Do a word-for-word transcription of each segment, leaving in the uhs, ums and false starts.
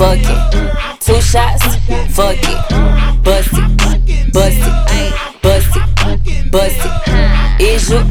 fucking. Two shots, fuck it. Bust it, bust it, bust it, bust it. Is you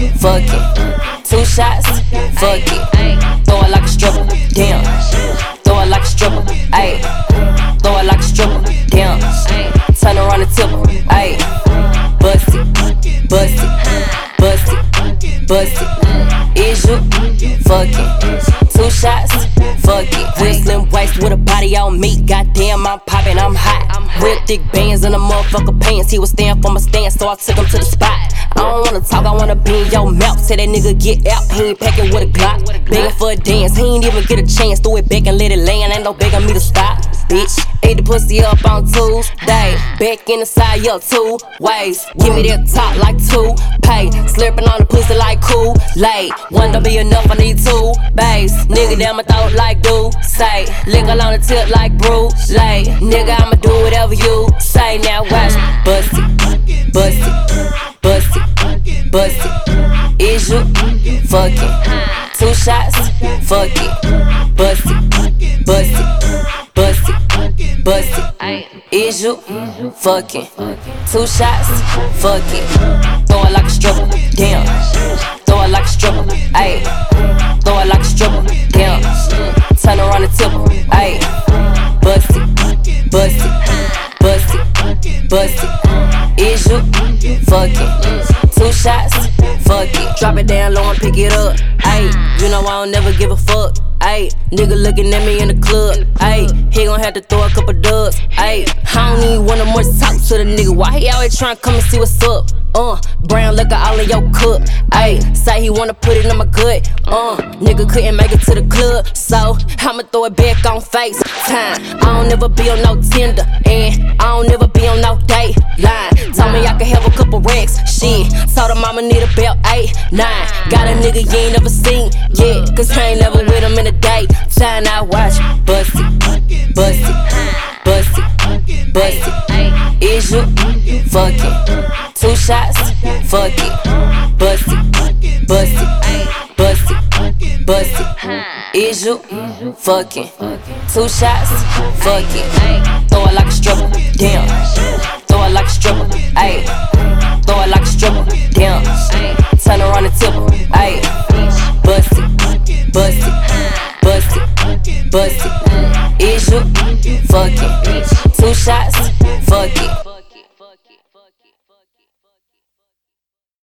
fucking? Two shots, fuck it. Throw it like a stripper, damn. Throw it like a stripper, ayy. Throw it like a stripper, damn. Turn around and tip her, ayy. Bust it, bust it, bust it, bust it. Is you fucking? Two shots, fuck it. Real slim waist with a body on me. Goddamn, I'm poppin', I'm hot. Real thick bands in the motherfucker pants. He was staying for my stance, so I took him to the spot. I don't wanna talk, I wanna be in your mouth. Tell that nigga get out, he ain't packing with a Glock. Begging for a dance, he ain't even get a chance. Threw it back and let it land, ain't no begging me to stop. Bitch, ate the pussy up on Tuesday. Back in the side, up two ways. Give me that top like two pay. Slurping on the pussy like Kool-Aid. One don't be enough, I need two bays. Nigga down my throat like do say. Lick on the tip like Bruce Lay. Nigga, I'ma do whatever you say. Now watch me bust it, bust it, bust it, bust it. Is you fucking? Two shots, fuck it. Bust it, bust it, bust it, bust it. Is you fucking? Two shots, fuck it. Throw it like a stripper, damn. Throw it like a stripper, ayy. Throw it like a stripper, damn. Turn around and tip her, ayy. Bust it, bust it, bust it, bust it. Is you fucking? Two shots, fuck it. Drop it down low and pick it up, ayy. You know I don't never give a fuck, ayy. Nigga looking at me in the club, ayy. He gon' have to throw a couple dubs, ayy. I don't even wanna more talk to the nigga. Why he always tryna come and see what's up? Uh, brown liquor all in your cup, ayy. Say he wanna put it in my gut, uh. Nigga couldn't make it to the club, so I'ma throw it back on FaceTime. I don't never be on no Tinder, and I don't never be on no date line. Told me I could have a couple racks, shit. Told him I'ma need about eight, nine. Got a nigga you ain't never seen yet, cause I ain't never with him in a day. Time I watch, bust it, bust it, bust it, bust it. Is you fucking? Two shots, fuck it. Bust it, bust it, bust it, bust it. Is you fucking? Two shots, fuck it. Throw it like a stripper, damn. Throw it like a stripper, ayy. Throw it like a stripper, damn. Turn around and tip her, ayy. Bust it, bust it, bust it, bust it. Is you fucking? Two shots, fuck it.